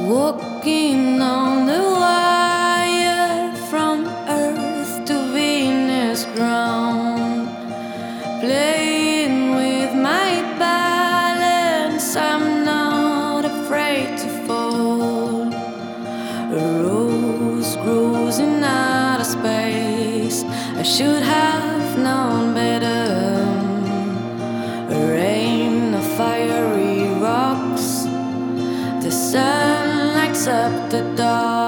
Walking on the wire from Earth to Venus ground, playing with my balance. I'm not afraid to fall. A rose grows in outer space. I should have known better. A rain of fiery rocks. The sun lights up the dark.